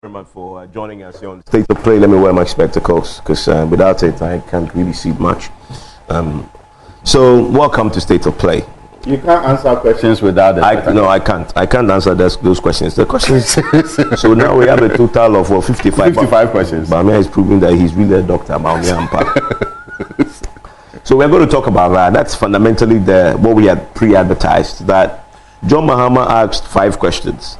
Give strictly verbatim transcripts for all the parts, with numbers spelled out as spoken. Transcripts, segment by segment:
very much for uh, joining us here on State of Play. Let me wear my spectacles because uh, without it, I can't really see much. Um, so, welcome to State of Play. You can't answer questions without it. I, no, I can't. I can't answer those, those questions. The questions. So now we have a total of well, fifty-five. fifty-five questions. Bawumia is proving that he's really a doctor. Bawumia Ampah. So we're going to talk about that. That's fundamentally the what we had pre-advertised. That John Mahama asked five questions,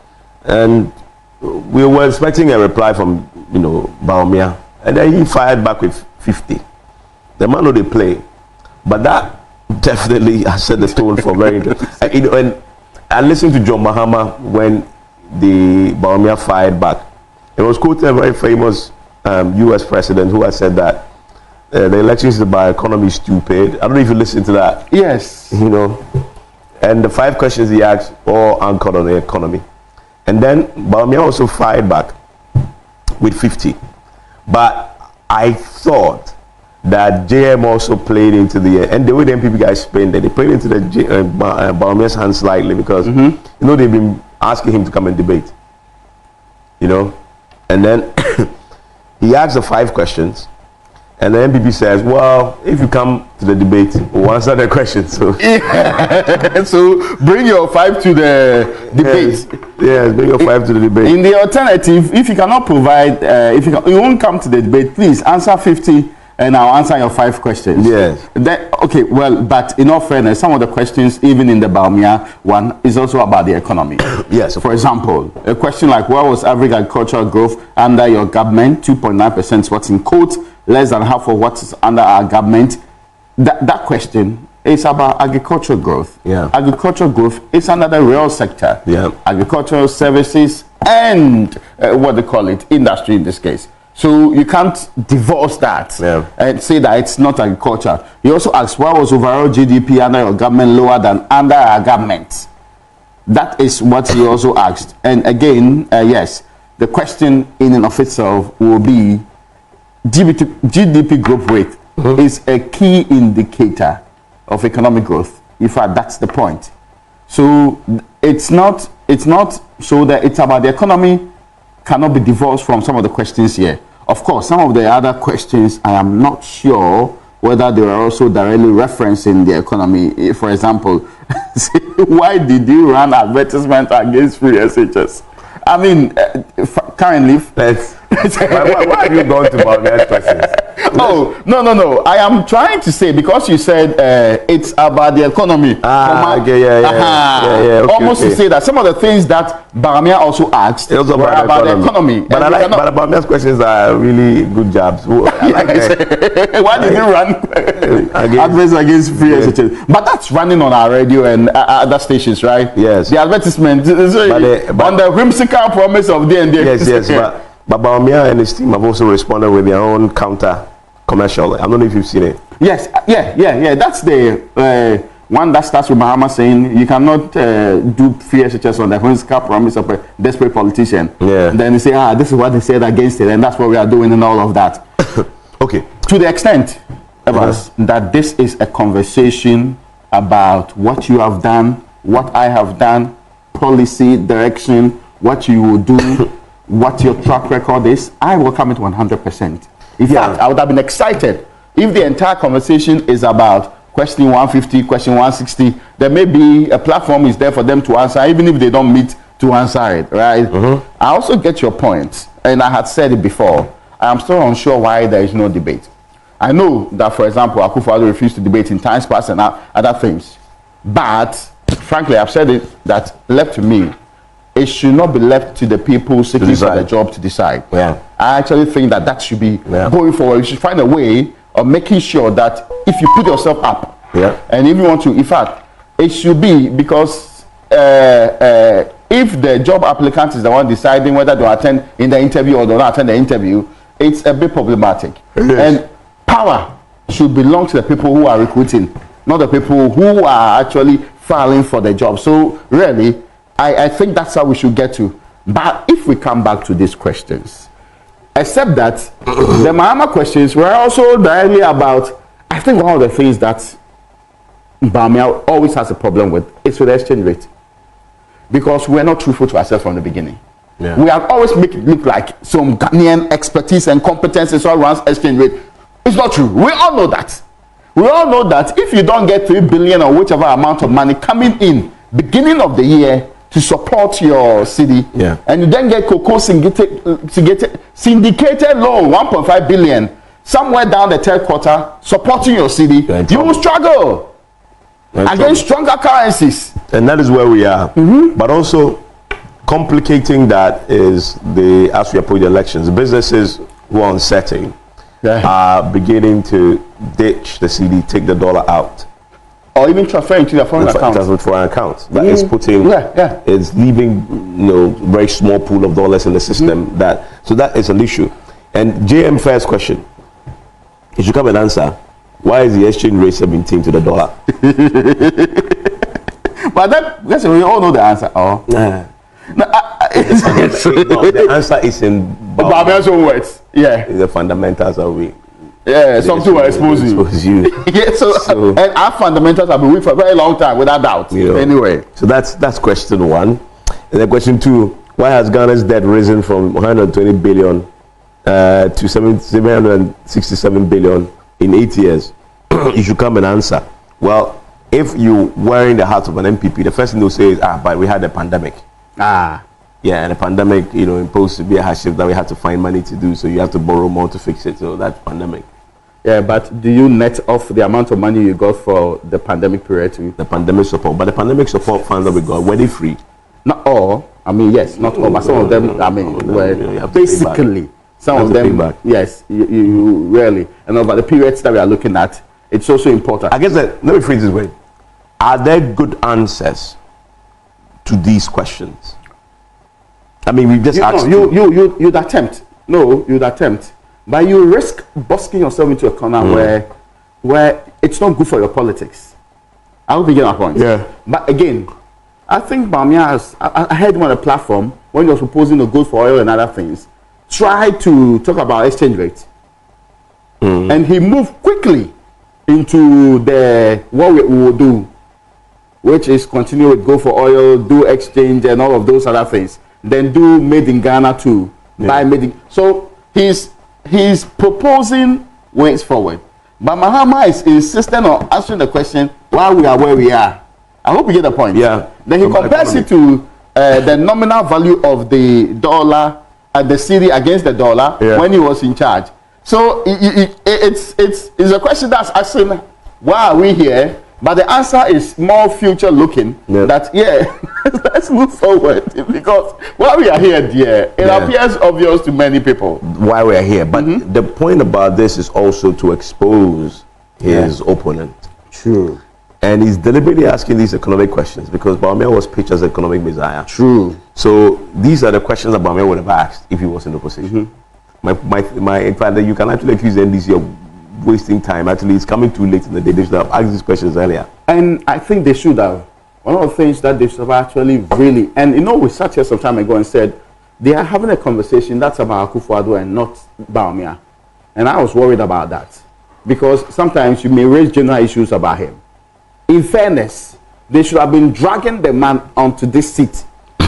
and we were expecting a reply from you know Bawumia, and then he fired back with fifty. The man who they play, but that definitely has set the tone for very interesting. You know, and I listened to John Mahama when the Bawumia fired back. It was quoted a very famous um, U S president who has said that uh, the elections about economy is stupid. I don't know if you listened to that. Yes. You know, and the five questions he asked all anchored on the economy. And then Bawumia also fired back with fifty. But I thought that J M also played into the, and the way the M P P guys spent it, they played into the J, uh, Bawumia's hand slightly because, mm-hmm. you know, they've been asking him to come and debate. You know? And then he asked the five questions, and the M P P says, well, if you come to the debate, we'll answer the questions. So, yeah. So bring your five to the debate. Yes, yes, bring your five to the debate. In the alternative, if you cannot provide, uh, if you, can, you won't come to the debate, please answer fifty. And I'll answer your five questions. Yes. Then, okay, well, but in all fairness, some of the questions, even in the Bawumia one, is also about the economy. Yes. For example, a question like, what was average agricultural growth under your government? two point nine percent is what's in quote, less than half of what is under our government. That, that question is about agricultural growth. Yeah. Agricultural growth is under the real sector. Yeah. Agricultural services and uh, what they call it, industry in this case. So you can't divorce that yeah. and say that it's not agriculture. You also asked, why was overall G D P under your government lower than under our government? That is what he also asked. And again, uh, yes, the question in and of itself will be G D P growth rate mm-hmm. is a key indicator of economic growth. In fact, that's the point. So it's not, it's not so that it's about the economy cannot be divorced from some of the questions here. Of course, some of the other questions, I am not sure whether they are also directly referencing the economy. For example, why did you run advertisement against free S H S? I mean, uh, currently... Let's, why, why, why have you gone to Bawumia's questions? Oh, no, no, no. I am trying to say, because you said uh, it's about the economy. Ah, okay, yeah, yeah. Uh-huh. yeah, yeah okay, Almost okay. to say that some of the things that Bawumia also asked it was were about, about the economy. The economy. But I like, but Bawumia's questions are really good jobs. I like that. Why did you run adverts against free yeah. S H S? But that's running on our radio and uh, other stations, right? Yes. The advertisement but the, but on the whimsical promise of D and D. Yes, yes. But, but Bawumia and his team have also responded with their own counter commercial. I don't know if you've seen it. Yes, yeah, yeah, yeah. That's the uh, one that starts with Mahama saying you cannot uh, do free S H S on the whimsical promise of a desperate politician. Yeah. And then they say, ah, this is what they said against it, and that's what we are doing and all of that. Okay. To the extent, Evans, yeah. that this is a conversation about what you have done, what I have done, policy, direction, what you will do, what your track record is, I welcome it one hundred percent. In yeah. fact, I would have been excited if the entire conversation is about question one fifty, question one sixty. There may be a platform is there for them to answer, even if they don't meet to answer it, right? Mm-hmm. I also get your point, and I had said it before. I am still unsure why there is no debate. I know that, for example, Akufo-Addo refused to debate in times past and other things. But, frankly, I've said it that left to me, it should not be left to the people seeking for the job to decide. Yeah. I actually think that that should be yeah. going forward. You should find a way of making sure that if you put yourself up, yeah. and if you want to, in fact, it should be because uh, uh, if the job applicant is the one deciding whether to attend in the interview or not attend the interview, it's a bit problematic. And power should belong to the people who are recruiting, not the people who are actually filing for the job. So really, I, I think that's how we should get to. But if we come back to these questions, except that the Mahama questions were also directly about, I think one of the things that Bawumia always has a problem with is with the exchange rate. Because we're not truthful to ourselves from the beginning. Yeah. We have always make it look like some Ghanaian expertise and competence is all runs exchange rate. It's not true. We all know that. We all know that if you don't get three billion or whichever amount of money coming in beginning of the year to support your city, yeah. and you then get cocoa syndicated, syndicated, syndicated loan one point five billion somewhere down the third quarter supporting your city, you will struggle against stronger currencies. And that is where we are. Mm-hmm. But also complicating that is the as we approach the elections, businesses who are uncertain yeah. are beginning to ditch the C D, take the dollar out. Or even transferring to their foreign accounts. Transfer to foreign accounts. That mm. is putting, yeah, yeah. it's leaving, you know, very small pool of dollars in the system. Mm. That so that is an issue. And J M first question, you should come and answer. Why is the exchange rate seventeen to the dollar? But that, listen, we all know the answer. Oh, nah. No, I, I, no, the answer is in Bamia's own words. Yeah, the fundamentals are weak. Yeah, something will expose you. Expose you. yeah, so, so and our fundamentals have been weak for a very long time, without doubt. You know, anyway, so that's that's question one. And then question two: why has Ghana's debt risen from one hundred twenty billion uh, to seven hundred sixty-seven billion in eight years? You should come and answer. Well, if you were in the heart of an M P P, the first thing they'll say is, "Ah, but we had a pandemic." Ah. Yeah, and the pandemic, you know, imposed to be a hardship that we had to find money to do, so you have to borrow more to fix it. So that's pandemic. Yeah, but do you net off the amount of money you got for the pandemic period too? The pandemic support, but the pandemic support funds that we got, were they free? Not all. I mean, yes, not all, but some of them. I mean, were you know, basically some of them. Yes, you, you, you really. And over the periods that we are looking at, it's also important. I guess that let me phrase this way: are there good answers to these questions? I mean, we just you, asked. No, you, you, you, you'd attempt. No, you'd attempt. But you risk busking yourself into a corner mm. where, where it's not good for your politics. I will begin our point. Yeah. But again, I think Bamia has, I, I heard him on a platform when he was proposing to go for oil and other things, try to talk about exchange rate. Mm. And he moved quickly into the, what we will do, which is continue with go for oil, do exchange and all of those other things. Then do made in Ghana too. Yeah. Buy made in. So he's he's proposing ways forward. But Mahama is insistent on answering the question why we are where we are. I hope you get the point. Yeah. Then he compares it to uh, the nominal value of the dollar and the cedi against the dollar yeah. when he was in charge. So it, it, it, it's it's it's a question that's asking why are we here? But the answer is more future looking. Yeah. That yeah, let's move forward because while we are here, dear, it yeah. appears obvious to many people why we are here. But mm-hmm. the point about this is also to expose his yeah. opponent. True. And he's deliberately asking these economic questions because Bawumia was pitched as an economic messiah. True. So these are the questions that Bawumia would have asked if he was in opposition. Mm-hmm. My, my, my, in fact, you can actually accuse the N D C of wasting time. Actually, it's coming too late in the day. They should have asked these questions earlier. And I think they should have. One of the things that they should have actually really, and you know, we sat here some time ago and said they are having a conversation that's about Akufo-Addo and not Bawumia. And I was worried about that because sometimes you may raise general issues about him. In fairness, they should have been dragging the man onto this seat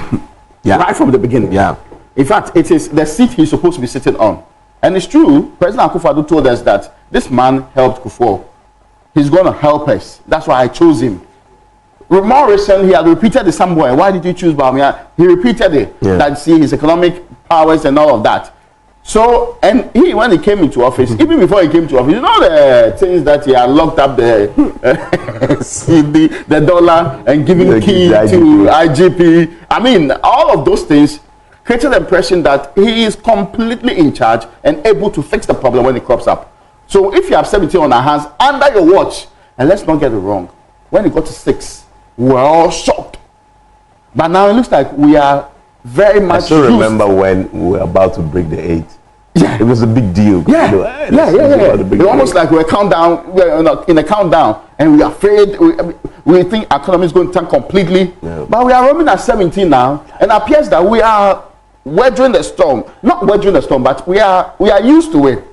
yeah. right from the beginning. Yeah. In fact, it is the seat he's supposed to be sitting on. And it's true, President Akufo-Addo told us that this man helped Kufuor. He's going to help us. That's why I chose him. More recently, he had repeated it somewhere. Why did you choose Bawumia? He repeated it. Yeah. That, see, his economic powers and all of that. So, and he, when he came into office, mm-hmm. even before he came to office, you know the things that he had locked up the uh, C D, the dollar, and giving the key to I G P. I mean, all of those things created the impression that he is completely in charge and able to fix the problem when it crops up. So if you have seventeen on our hands under your watch, and let's not get it wrong, when it got to six, we were all shocked. But now it looks like we are very much. I still used. remember when we were about to break the eight. Yeah, it was a big deal. Yeah, you know, hey, yeah, yeah, yeah. yeah. It's almost like we're countdown. We're in a countdown, and we're afraid. We, we think our economy is going to turn completely. Yeah. But we are roaming at seventeen now, and it appears that we are weathering the storm. Not weathering the storm, but we are we are used to it.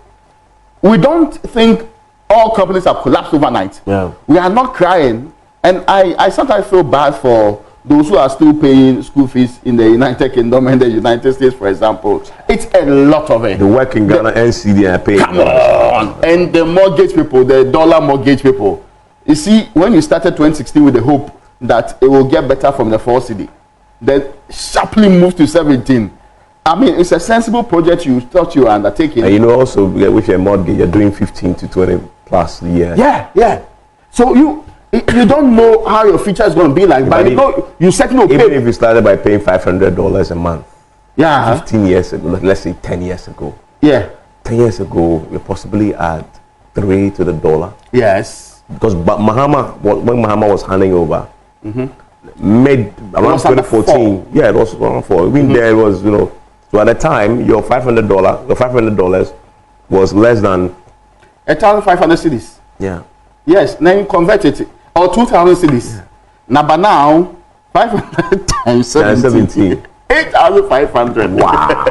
We don't think all companies have collapsed overnight. Yeah. We are not crying, and I I sometimes feel bad for those who are still paying school fees in the United Kingdom and the United States, for example, it's a lot of it. The work in Ghana, N C D, and pay. Come on. And the mortgage people, the dollar mortgage people. You see, when you started twenty sixteen with the hope that it will get better from the four C D, then sharply moved to seventeen. I mean, it's a sensible project you thought you were undertaking. And you know, also with your mortgage, you're doing fifteen to twenty plus a year. Yeah, yeah. So you you don't know how your future is going to be like, but you know, you certainly even pay. if you started by paying five hundred dollars a month, yeah, fifteen years ago, let's say ten years ago. Yeah, ten years ago, you're possibly at three to the dollar. Yes. Because but Mahama, when Mahama was handing over, mm-hmm. mid around twenty fourteen, yeah, it was around four. Even mm-hmm. there was, you know, so at the time, your five hundred dollars, your five hundred dollars was less than one thousand five hundred cedis. Yeah. Yes, then you convert it, or two thousand cedis. Yeah. Now, but now, five hundred times seventeen, eight thousand five hundred. Wow.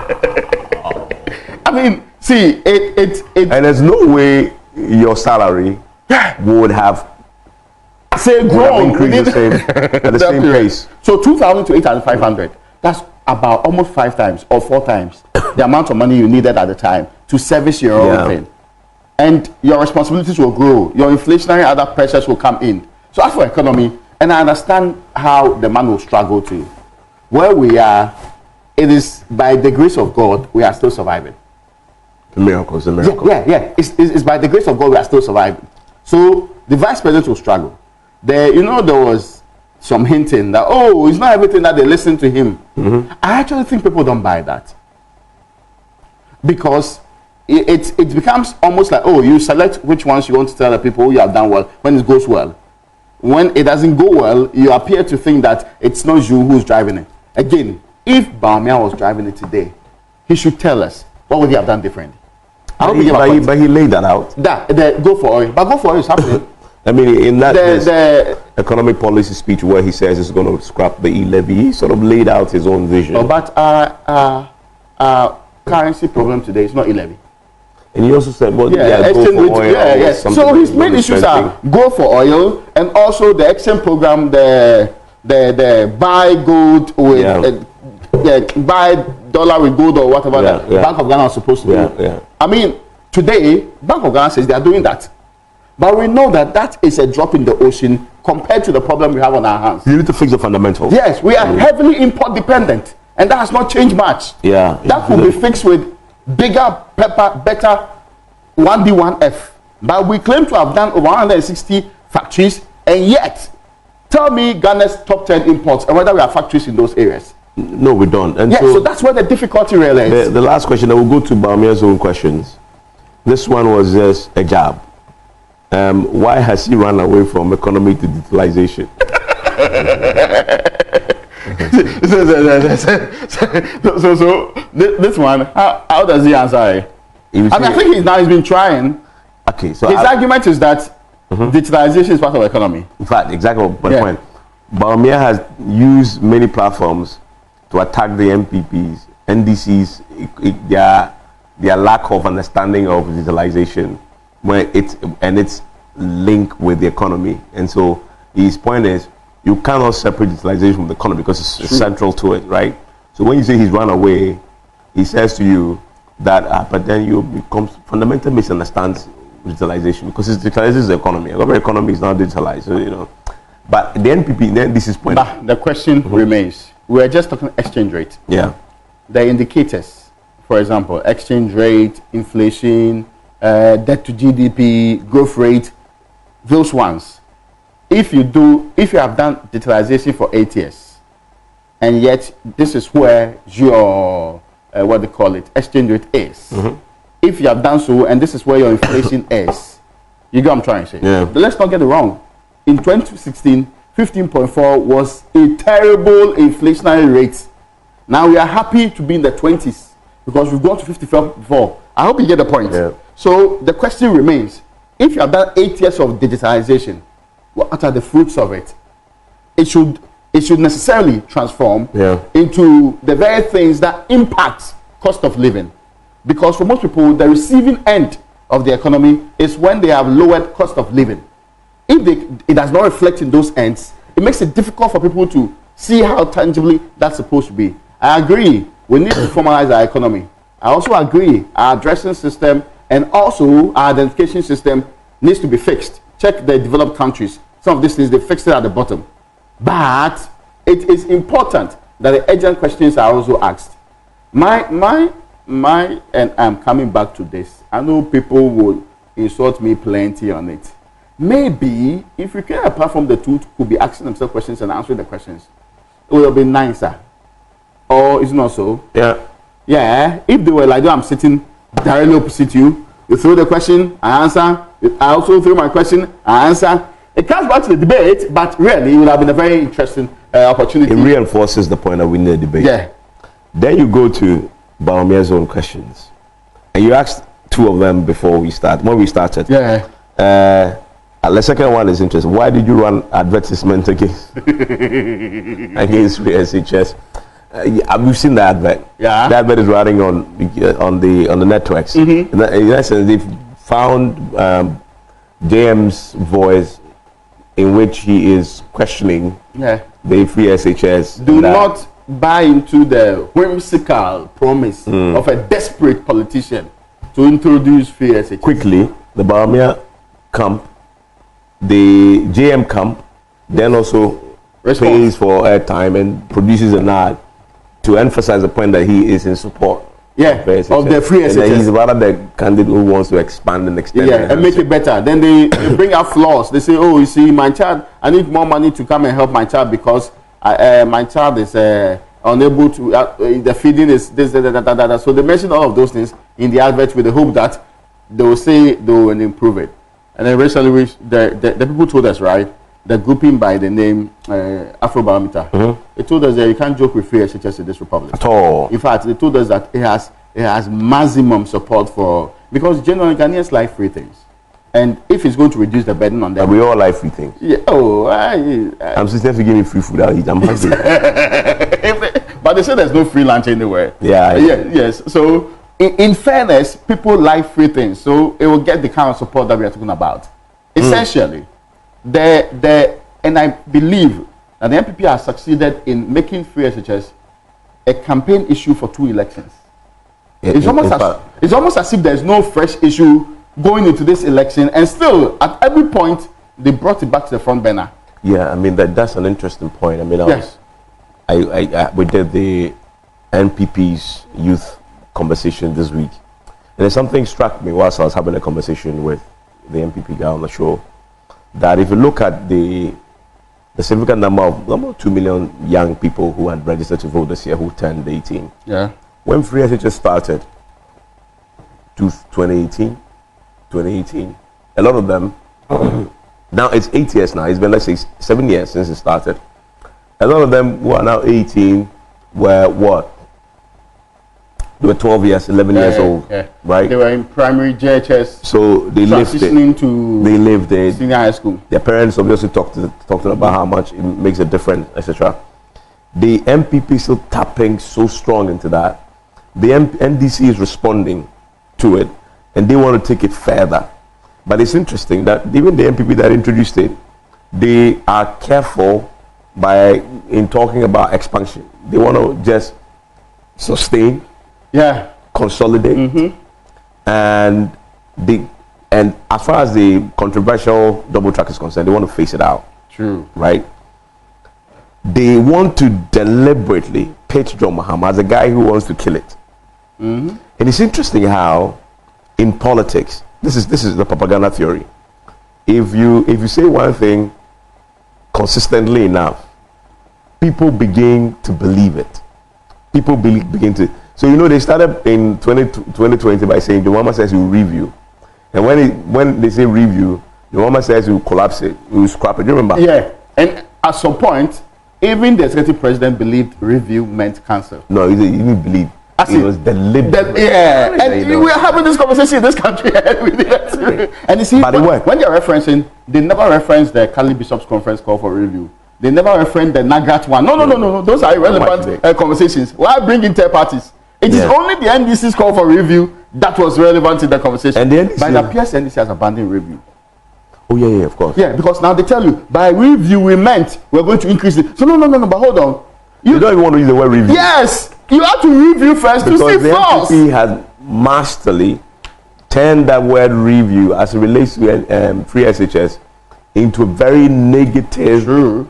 I mean, see, it, it, it. And there's no way your salary yeah. would have say grown increased the same, at the same period. pace. So two thousand to eight thousand five hundred. That's about almost five times or four times the amount of money you needed at the time to service your yeah. own thing. And your responsibilities will grow. Your inflationary other pressures will come in. So as for economy, and I understand how the man will struggle to. Where we are, it is by the grace of God, we are still surviving. The miracle is a miracle. Yeah, yeah, yeah. It's, it's, it's by the grace of God we are still surviving. So the vice president will struggle. There, you know, there was some hinting that, oh, it's not everything that they listen to him. Mm-hmm. I actually think people don't buy that. Because it, it, it becomes almost like, oh, you select which ones you want to tell the people you have done well when it goes well. When it doesn't go well, you appear to think that it's not you who's driving it. Again, if Bawumia was driving it today, he should tell us what would he have done differently. But he, but, he, but he laid that out. That the go for oil, but go for oil is happening. I mean, in that the, the economic policy speech where he says he's going to scrap the e-levy, he sort of laid out his own vision. Oh, but our uh, uh, uh, currency problem today is not e-levy. And he also said, well, yeah, yeah, go for oil. Yeah, yes. So his main issues are go for oil, and also the exchange program, the the the buy gold with yeah. uh, yeah, buy dollar with gold or whatever yeah, that yeah. Bank of Ghana is supposed to yeah, do. Yeah. I mean, today Bank of Ghana says they are doing that, but we know that that is a drop in the ocean compared to the problem we have on our hands. You need to fix the fundamentals. Yes, we are mm. heavily import dependent, and that has not changed much. Yeah, that will be fixed with bigger, pepper, better one D one F. But we claim to have done over one hundred sixty factories, and yet, tell me Ghana's top ten imports and whether we have factories in those areas. No, we don't. And yeah, so, so that's where the difficulty really is. The, the last question, I will go to Bawumia's own questions. This one was just a jab. Um, why has he run away from economy to digitalization? so, so, so this one, how, how does he answer it? I mean, I think he's now he's been trying. Okay, so his I, argument is that mm-hmm. digitalization is part of the economy. In fact, exactly my yeah. point. Bawumia has used many platforms to attack the M P Ps, N D Cs, it, it, their their lack of understanding of digitalization, when it's and its link with the economy. And so his point is, you cannot separate digitalization from the economy because it's, it's central to it, right? So when you say he's run away, he says to you that, uh, but then you become fundamentally misunderstands digitalization because it digitalizes the economy. Our economy is not digitalized, so, you know. But the N P P, then this is point. But the question mm-hmm. remains. We are just talking exchange rate. Yeah. The indicators, for example, exchange rate, inflation, uh, debt to G D P, growth rate, those ones. If you do, if you have done digitalization for eight years, and yet this is where your uh, what they call it, exchange rate is. Mm-hmm. If you have done so, and this is where your inflation is, you get what I'm trying to say. Yeah. But let's not get it wrong. In twenty sixteen, fifteen point four was a terrible inflationary rate. Now we are happy to be in the twenties because we've gone to fifty-four. I hope you get the point. Yeah. So the question remains, if you have done eight years of digitalization, what are the fruits of it? It should, it should necessarily transform yeah. into the very things that impact cost of living. Because for most people, the receiving end of the economy is when they have lowered cost of living. If they, it does not reflect in those ends, it makes it difficult for people to see how tangibly that's supposed to be. I agree. We need to formalize our economy. I also agree our addressing system and also our identification system needs to be fixed. Check the developed countries. Some of these things, they fixed it at the bottom. But it is important that the urgent questions are also asked. My, my, my, and I'm coming back to this. I know people will insult me plenty on it. Maybe if we create a platform, the two could be asking themselves questions and answering the questions, it would have been nicer. Or it's not so. Yeah. Yeah. If they were like, I'm sitting directly opposite you, you throw the question, I answer. I also throw my question, I answer. It comes back to the debate, but really, it would have been a very interesting uh, opportunity. It reinforces the point that we need a debate. Yeah. Then you go to Baomia's own questions, and you asked two of them before we start. When we started. Yeah. Uh, the second one is interesting. Why did you run advertisement against against free S H S? Uh, yeah, we've seen the advert. Yeah. The advert is running on uh, on the on the networks. Mm-hmm. In, that, in essence, they've found um, J M's voice in which he is questioning Yeah. the free S H S. Do that, not buy into the whimsical promise Mm. of a desperate politician to introduce free S H S. quickly, the Baumia camp, the J M camp, then also Response. pays for airtime and produces an ad to emphasize the point that he is in support Yeah, of, S H S, of the free and that S H S. he's rather the candidate who wants to expand and extend. Yeah, and make it better. Then they, they bring out flaws. They say, oh, you see, my child, I need more money to come and help my child because I, uh, my child is uh, unable to, uh, the feeding is this, that, that, that, that. So they mention all of those things in the advert with the hope that they will say they will improve it. And then recently, we, the, the, the people told us, right, the grouping by the name uh, Afrobarometer, Mhm. they told us that you can't joke with free S H S in this republic. At all. In fact, they told us that it has it has maximum support for, because generally Ghanaians like free things, and if it's going to reduce the burden on them, And we all like free things. yeah, oh, I, I, I'm still to give me free food. I'll eat. I'm hungry. but they say there's no free lunch anywhere. Yeah, I- yeah, yes. So, in, in fairness, people like free things, so it will get the kind of support that we are talking about. Essentially, the the and I believe that the N P P has succeeded in making free S H S a campaign issue for two elections. In- It's in- almost in as fact, it's almost as if there's no fresh issue going into this election, and still at every point they brought it back to the front burner. yeah, I mean that that's an interesting point. I mean, I was, Yes. I, I, I we did the N P P's youth conversation this week, and then something struck me whilst I was having a conversation with the N P P guy on the show, that if you look at the the significant number of number two million young people who had registered to vote this year who turned eighteen, Yeah. when free S H S started, to twenty eighteen, twenty eighteen, a lot of them. Now it's eight years now. It's been, let's say, seven years since it started. A lot of them who are now eighteen were what? They were twelve years, eleven Yeah, years yeah, old, yeah. right? They were in primary J H S, So they lived it. transitioning to They lived it. senior high school. Their parents obviously talked to talked to them about how much it makes a difference, et cetera. The M P P still tapping so strong into that. The M- N D C is responding to it, and they want to take it further. But it's interesting that even the M P P that introduced it, they are careful by in talking about expansion. They want to just sustain, Yeah. consolidate, and the and as far as the controversial double track is concerned, they want to face it out, True. right? They want to deliberately pitch John Mahama as a guy who wants to kill it. And it's interesting how in politics, this is this is the propaganda theory. If you if you say one thing consistently enough, people begin to believe it. People be, begin to. So you know they started in twenty twenty by saying John Mahama says he will review, and when it, when they say review, John Mahama says he will collapse it, he will scrap it. Do you remember? Yeah. And at some point, even the executive president believed review meant cancel. No, he didn't even believe. As It in- was deliberate. That, yeah, How and did they know? we are having this conversation in this country. And you see, But it when, worked. when they're referencing, they never reference the Cali Bishops Conference call for review. They never reference the Nagat one. No, no, no, no, no. Those are irrelevant Much uh, conversations. Why bring in third parties? It is Yeah. only the N D C's call for review that was relevant in the conversation. And the N D C But it appears the N D C has abandoned review. Oh yeah, yeah, of course. Yeah, because now they tell you by review we meant we're going to increase it. So no, no, no, no. But hold on. You, you don't even want to use the word review. Yes, you have to review first because to see the first. N P P has masterly turned that word review as it relates to um, free S H S into a very negative True.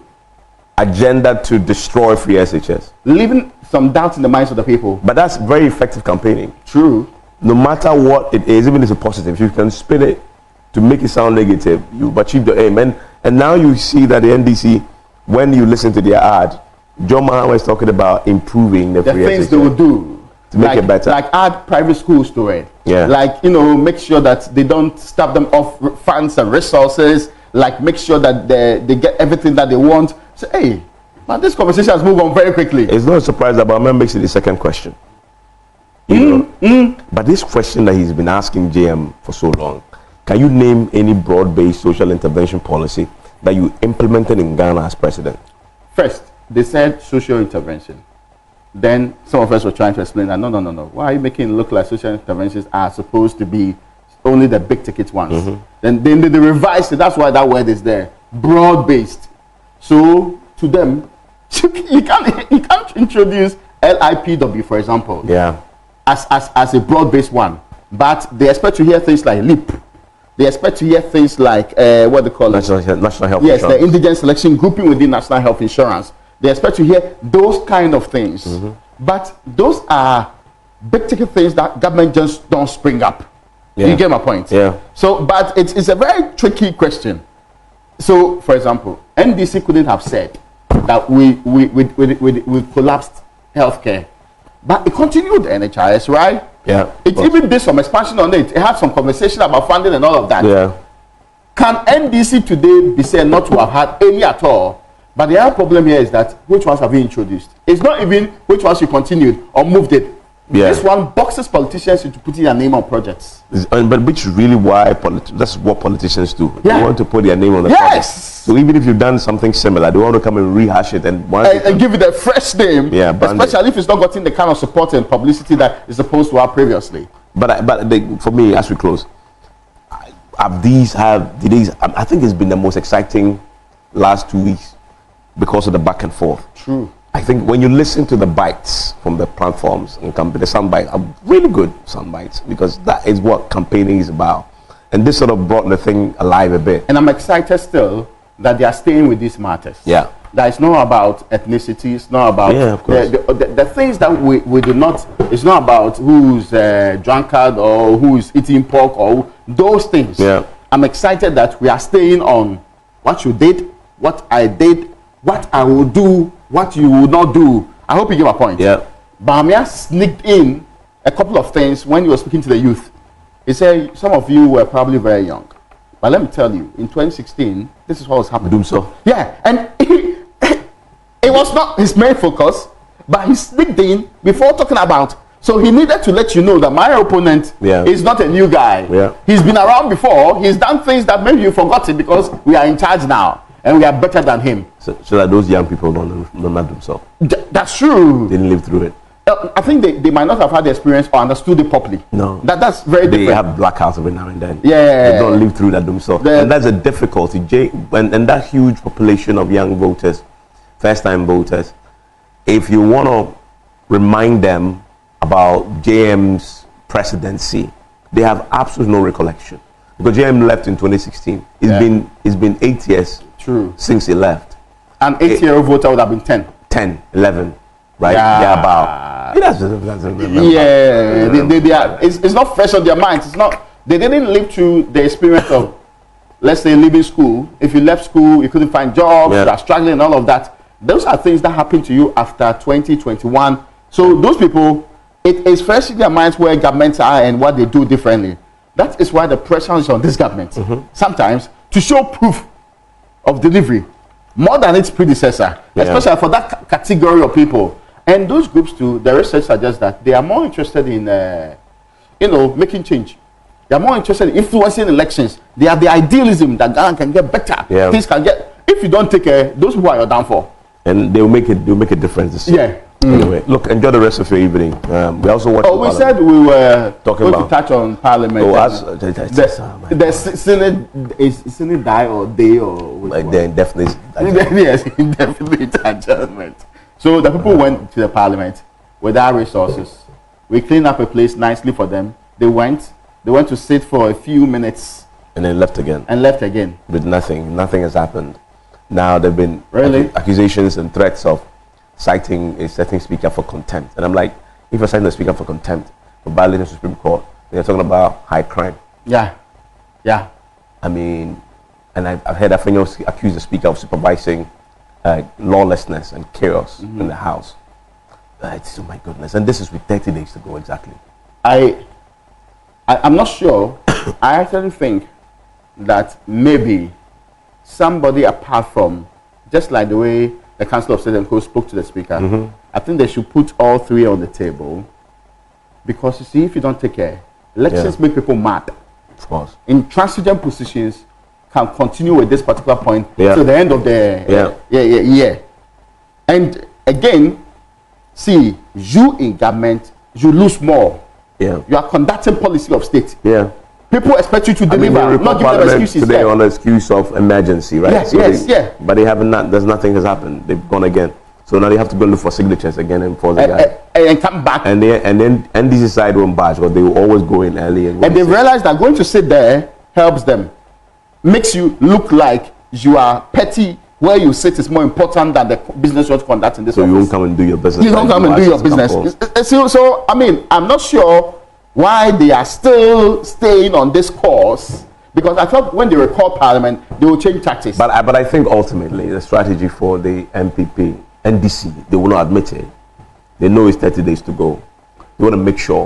agenda to destroy free S H S, leaving some doubt in the minds of the people. But that's very effective campaigning. True. No matter what it is, even if it's a positive, if you can spin it to make it sound negative, you've achieved the aim. And, and now you see that the N D C, when you listen to their ad, John Mahama is talking about improving the, the free things S H S they will do to make like, it better. Like add private schools to it. Yeah. Like, you know, make sure that they don't stop them off funds and resources. Like, make sure that they, they get everything that they want. So, hey, man, this conversation has moved on very quickly. It's not a surprise that Bama makes it the second question. You mm, know? Mm. But this question that he's been asking J M for so long, can you name any broad-based social intervention policy that you implemented in Ghana as president? First, they said social intervention. Then some of us were trying to explain that, no, no, no, no. Why are you making it look like social interventions are supposed to be only the big ticket ones? Mm-hmm. Then, then they, they revised it. That's why that word is there. Broad-based. So, to them, you can't, you can't introduce L I P W, for example, yeah, as, as, as a broad-based one. But they expect to hear things like LEAP. They expect to hear things like, uh, what they call national, it? National Health yes, Insurance. Yes, the indigent selection grouping within National Health Insurance. They expect to hear those kind of things. Mm-hmm. But those are big-ticket things that government just don't spring up. Yeah. You get my point? Yeah. So, but it's, it's a very tricky question. So, for example, N D C couldn't have said that we, we, we, we, we, we collapsed healthcare. But it continued the N H I S, right? Yeah. It even did some expansion on it. It had some conversation about funding and all of that. Yeah. Can N D C today be said not to have had any at all? But the other problem here is that which ones have you introduced? It's not even which ones you continued or moved it. Yeah. This one boxes politicians into putting their name on projects. And, but which is really why politi- that's what politicians do. Yeah. They want to put their name on the yes. project. So even if you've done something similar, they want to come and rehash it and, and, and give it a fresh name. Yeah, especially if it's not gotten the kind of support and publicity that it's supposed to have previously. But but they, for me, as we close, have these have these? I think it's been the most exciting last two weeks because of the back and forth. True. I think when you listen to the bites from the platforms and company, the sound bites are really good sound bites because that is what campaigning is about. And this sort of brought the thing alive a bit. And I'm excited still that they are staying with these matters. Yeah. That it's not about ethnicity, it's not about yeah, of course. The, the, the, the things that we, we do not, it's not about who's a drunkard or who's eating pork or those things. Yeah. I'm excited that we are staying on what you did, what I did, what I will do, what you will not do. I hope you get my point. Yeah. Bamia sneaked in a couple of things when he was speaking to the youth. He said, some of you were probably very young. But let me tell you, in twenty sixteen, this is what was happening. Doom so. Yeah, and he, it was not his main focus, but he sneaked in before talking about. So he needed to let you know that my opponent yeah. is not a new guy. Yeah. He's been around before. He's done things that maybe you've forgotten because we are in charge now. And we are better than him. So, so that those young people don't, don't know themselves. Th- that's true. They didn't live through it. Uh, I think they, they might not have had the experience or understood it properly. No. That, that's very they different. They have blackouts every now and then. Yeah. They don't live through that themselves. The, and that's a difficulty. J- and, and that huge population of young voters, first-time voters, if you want to remind them about J M's presidency, they have absolutely no recollection. Because J M left in twenty sixteen. It's yeah. been it's been eight years True. since he left. An eight-year-old voter would have been ten. ten, eleven, right? Yeah. They're about. That's, that's, that's, yeah. They, they, they are, it's, it's not fresh on their minds. It's not. They didn't live through the experience of, let's say, leaving school. If you left school, you couldn't find jobs, yeah. you are struggling and all of that. Those are things that happen to you after twenty twenty-one. So those people, it is fresh in their minds where governments are and what they do differently. That is why the pressure is on this government mm-hmm. sometimes to show proof of delivery more than its predecessor, yeah. especially for that c- category of people. And those groups too, the research suggests that they are more interested in, uh, you know, making change. They are more interested in influencing elections. They have the idealism that Ghana can get better. Yeah. Things can get. If you don't take care, those people are your downfall. And they'll make it. They'll make a difference. Yeah. Anyway, look, enjoy the rest of your evening. Um, we also watched. Oh, we said we were talking going about to touch on Parliament. Oh, and as, uh, the the Senate is Senate die or day or like the indefinite. Yes, indefinite adjournment. So the people went to the Parliament without resources. We cleaned up a place nicely for them. They went. They went to sit for a few minutes and then left again. And left again with nothing. Nothing has happened. Now there've been really accu accusations and threats of citing a certain speaker for contempt. And I'm like, if you're citing the speaker for contempt for violating the Supreme Court, then you're talking about high crime. Yeah, yeah. I mean, and I've, I've heard Afenyo accuse the speaker of supervising uh, lawlessness and chaos mm-hmm. in the House. Uh, it's, oh my goodness. And this is with thirty days to go exactly. I, I I'm not sure. I actually think that maybe somebody apart from, just like the way the Council of State and Co spoke to the speaker, mm-hmm. I think they should put all three on the table, because you see, if you don't take care, elections yeah. make people mad. Of course. Intransigent positions can continue with this particular point yeah. to the end of the yeah. Uh, yeah, yeah, yeah. And again, see, you in government, you lose more. Yeah. You are conducting policy of state. Yeah. People expect you to deliver, I mean, not give them excuses. Today there. on the excuse of emergency, right? Yes, so yes, they, yeah. But they haven't. Not, there's nothing has happened. They've gone again. So now they have to go look for signatures again and for the uh, guy. Uh, and come back. And they, and then N D C side won't budge because they will always go in early. And, and they realize that going to sit there helps them, makes you look like you are petty. Where you sit is more important than the business you're conducting this. So office. you won't come and do your business. You don't come and do your business. So, so I mean, I'm not sure why they are still staying on this course, because I thought when they recall Parliament, they will change tactics. But I, but I think ultimately the strategy for the M P P, N D C, they will not admit it. They know it's thirty days to go. They want to make sure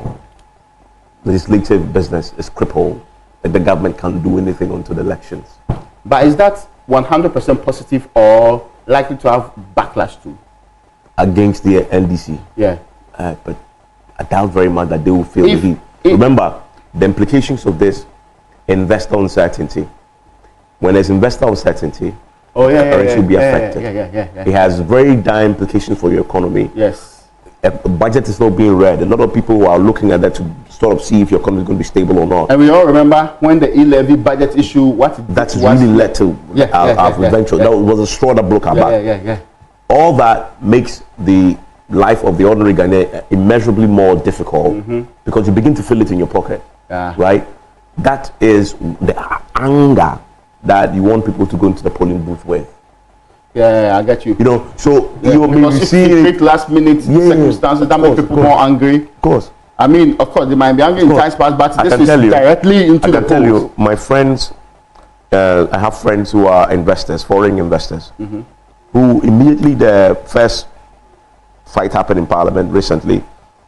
legislative business is crippled, that the government can't do anything until the elections. But is that one hundred percent positive or likely to have backlash too? Against the N D C? Yeah. Uh, but I doubt very much that they will feel if, the heat. If, Remember, the implications of this, investor uncertainty. When there's investor uncertainty, oh, yeah, currency yeah, will be yeah, affected. Yeah, yeah, yeah, yeah, it has very dire implications for your economy. Yes. A budget is not being read. A lot of people are looking at that to sort of see if your economy is going to be stable or not. And we all remember when the e-levy budget issue, what that's really led to yeah, our, yeah, our yeah, eventual. Yeah. That was a straw that broke our yeah, back. Yeah, yeah, yeah. All that makes the life of the ordinary Ghanaian immeasurably more difficult mm-hmm. because you begin to feel it in your pocket, yeah. right? That is the anger that you want people to go into the polling booth with. Yeah, yeah, I get you. You know, so yeah, you may see quick last minute yeah, circumstances that course, make people more angry. Of course. I mean, of course, they might be angry in times past, but I this is you, directly into I the can tell you, my friends, uh, I have friends who are investors, foreign investors, mm-hmm. who immediately the first fight happened in Parliament recently,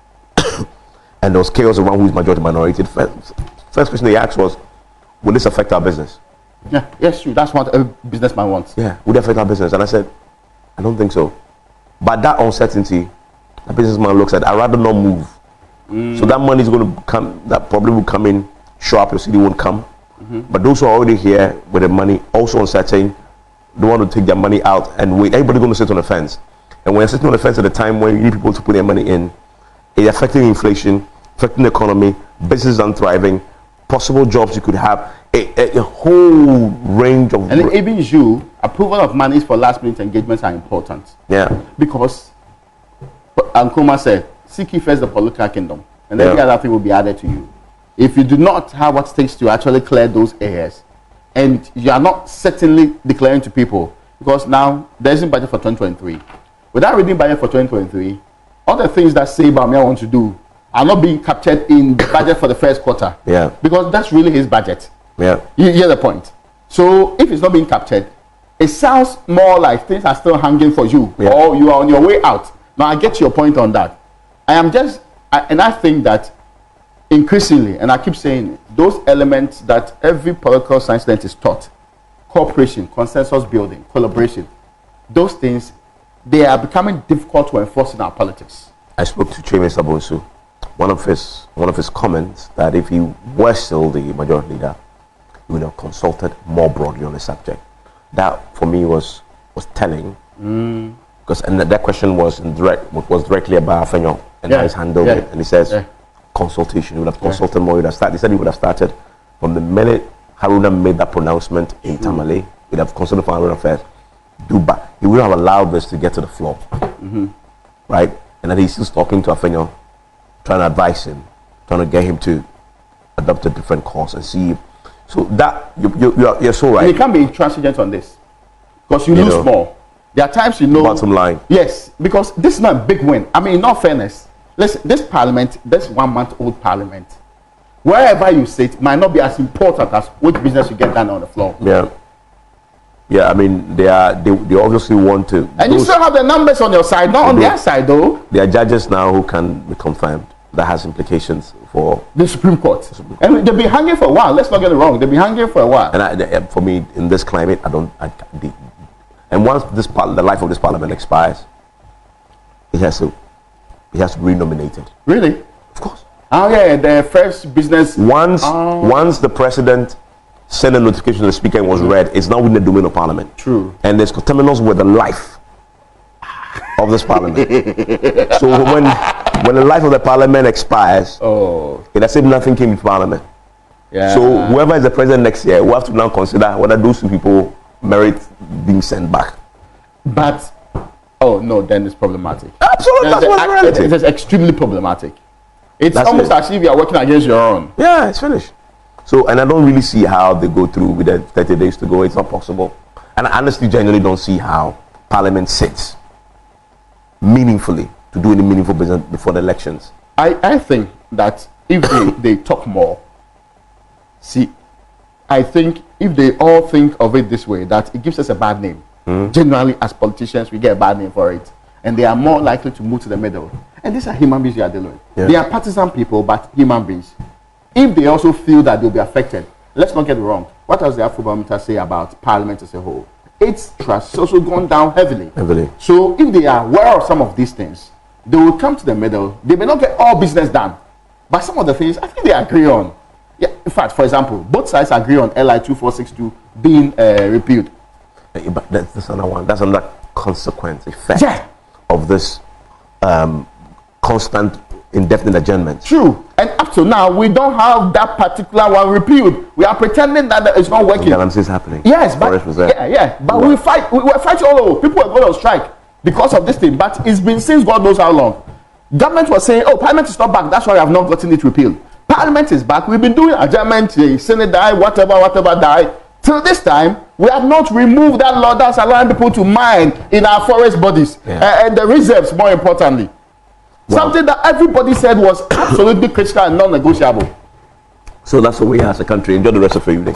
and there was chaos around who is majority minority. The first, first question they asked was, will this affect our business? Yeah, yes, true. That's what a businessman wants. Yeah, would it affect our business? And I said, I don't think so. But that uncertainty, the businessman looks at, I'd rather not move. Mm. So that money is going to come, that probably will come in, show up, your city won't come. Mm-hmm. But those who are already here with the money, also uncertain, they want to take their money out and wait. Everybody's going to sit on the fence. And when you're sitting on the fence at a time when you need people to put their money in, it's affecting inflation, affecting the economy, businesses aren't thriving, possible jobs you could have, a, a, a whole range of... And even you, approval of monies for last minute engagements are important. Yeah. Because, Nkrumah said, seek ye first the political kingdom, and then yeah. the other thing will be added to you. If you do not have what it takes to actually clear those areas, and you are not certainly declaring to people, because now there isn't budget for twenty twenty-three. Without reading budget for twenty twenty-three, all the things that Seymour want to do are not being captured in the budget for the first quarter. Yeah. Because that's really his budget. Yeah. You hear the point. So if it's not being captured, it sounds more like things are still hanging for you, yeah. or you are on your way out. Now I get your point on that. I am just, I, and I think that increasingly, and I keep saying it, those elements that every political science student is taught, cooperation, consensus building, collaboration, those things, they are becoming difficult to enforce in our politics. I spoke to Cheme Sabonsu. One of his one of his comments that if he were still the majority leader, he would have consulted more broadly on the subject. That for me was was telling, because because and that question was in direct was directly about Afenyo and Yeah. how he's handled Yeah. it, and he says Yeah. consultation. He would have consulted more. He would have started. He said he would have started from the minute Haruna made that pronouncement in Mm. Tamale. He'd have consulted for Haruna first. Do back. He would have allowed this to get to the floor, Mm-hmm. right? And then he's still talking to Afenyo, trying to advise him, trying to get him to adopt a different course and see. So that you you you're, you're so right. And you can't be intransigent on this because you, You lose know. more. There are times you know. Bottom line. Yes, because this is not a big win. I mean, in all fairness, listen, this parliament, this one month old parliament, wherever you sit, might not be as important as which business you get done on the floor. Yeah. Yeah, I mean, they are they, they obviously want to. And you those- still have the numbers on your side, not on Those- their side, though. There are judges now who can be confirmed. That has implications for. The Supreme Court. And they've been hanging for a while. Let's not get it wrong. They've been hanging for a while. And I, the- for me, in this climate, I don't. I, the, and once this par- the life of this parliament expires, it has to, it has to be renominated. Really? Of course. Oh, yeah, the first business. Once, Oh. once the president sent a notification to the speaker and was read, it's now in the domain of parliament. True. And there's contaminants with the life of this parliament. So when when the life of the parliament expires, Oh, it as if nothing came into parliament. yeah. So whoever is the president next year, we have to now consider whether those two people merit being sent back. But, oh, no, then it's problematic. Absolutely, that's what's It- reality. it is extremely problematic. It's That's almost it. as if you are working against your own. Yeah, it's finished. So, and I don't really see how they go through with the thirty days to go. It's not possible. And I honestly, genuinely don't see how Parliament sits meaningfully to do any meaningful business before the elections. I, I think that if they, they talk more, see, I think if they all think of it this way, that it gives us a bad name. Generally, as politicians, we get a bad name for it. And they are more likely to move to the middle. And these are human beings you are dealing with. Yeah. They are partisan people, but human beings. If they also feel that they'll be affected, let's not get it wrong. What does the Afrobarometer say about Parliament as a whole? Its trust has also gone down heavily. Heavily. So if they are aware of some of these things, they will come to the middle. They may not get all business done, but some of the things I think they agree on. Yeah, in fact, for example, both sides agree on L I two four six two being uh, repealed. Eh, But that's, that's another one. That's another consequence, effect Yeah. of this um, constant indefinite adjournment. True. And up to now, we don't have that particular one repealed. We are pretending that it's not working. Galamsey is happening. Yes, but Forest Reserve. yeah, yeah. But Right. we fight. We, we're fighting all over. People are going on strike because of this thing. But it's been since God knows how long. Government was saying, "Oh, Parliament is not back. That's why I have not gotten it repealed." Parliament is back. We've been doing adjournment, the Senate die, whatever, whatever die. Till this time, we have not removed that law that's allowing people to mine in our forest bodies Yeah. uh, and the reserves. More importantly, Well- something that everybody said was absolutely critical and non-negotiable. So that's what we are as a country. Enjoy the rest of your evening.